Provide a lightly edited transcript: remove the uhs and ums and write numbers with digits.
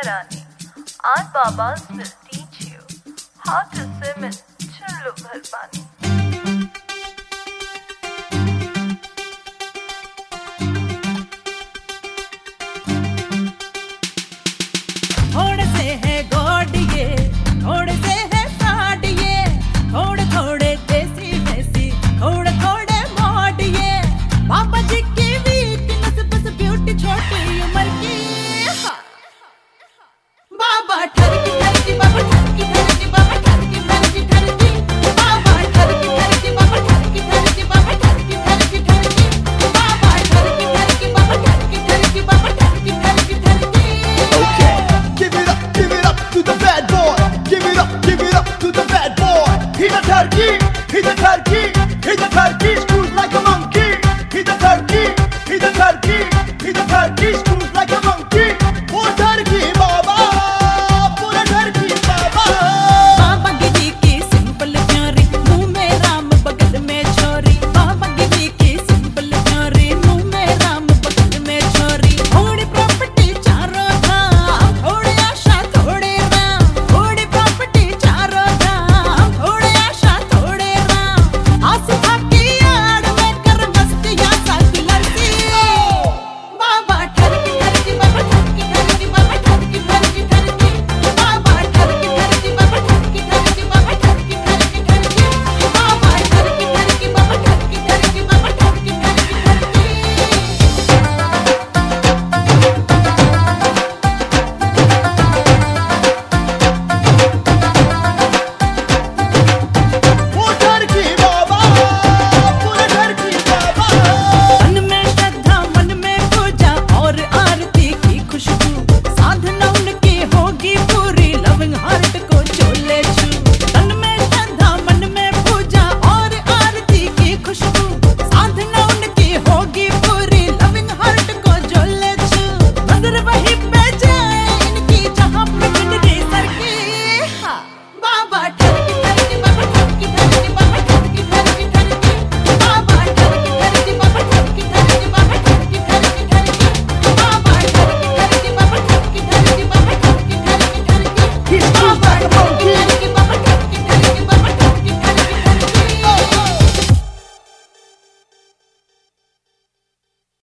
Rani. Our Babas will teach you how to swim in chillu bhar pani. थोड़े से है God ये, थोड़े से है फ्रॉड ये, थोड़े थोड़े देसी वैसी, थोड़े थोड़े मॉड ये। बाबा जी की वीकनेस बस ब्यूटी छोटी उम्र की। बाबा ठरकी ठरकी, बाबा ठरकी ठरकी, बाबा ठरकी ठरकी ठरकी, बाबा ठरकी ठरकी, बाबा ठरकी ठरकी, बाबा ठरकी ठरकी ठरकी, बाबा ठरकी ठरकी, बाबा ठरकी ठरकी, बाबा ठरकी ठरकी ठरकी। Okay, give it up to the bad boy. Give it up to the bad boy. He's a turkey, he's a turkey, he's a turkey, screws like a monkey. He's a turkey, he's a turkey, he's a turkey, screws like a monkey. Oh turkey baba, pura turkey baba. बाबा गिरी की simple प्यारी, मुंह में राम बगल में छोरी। बाबा गिरी की simple प्यारी, मुंह में राम बगल में छोरी। थोड़ी प्रॉपर्टी चारों धाम, थोड़ी आशा थोड़े राम। थोड़ी प्रॉपर्टी चारों धाम, थोड़ी आशा थोड़े राम। आस्था की आड़ में कर मस्तियाँ साकुलर सी। बाबा ठरकी ठरकी, बाबा ठरकी ठरकी, बाबा ठरकी ठरकी ठरकी, बाबा ठरकी ठरकी, बाबा ठरकी ठरकी, बाबा ठरकी ठरकी ठरकी, बाबा ठरकी ठरकी, बाबा ठरकी ठरकी, बाबा ठरकी ठरकी ठरकी। Oh turkey baba, pura turkey baba. मन में श्रद्धा, मन में पूजा और आरती की खुशबू। साधना उनकी होगी पूरी, लविंग हार्ट को चोले छू। तन में श्रद्धा, मन में पूजा और आरती की खुशबू। साधना उनकी होगी पूरी, लविंग हार्ट को चोले छू। नजर वहीं पे जाए इनकी जहाँ पे बिजली सरकी। बाबा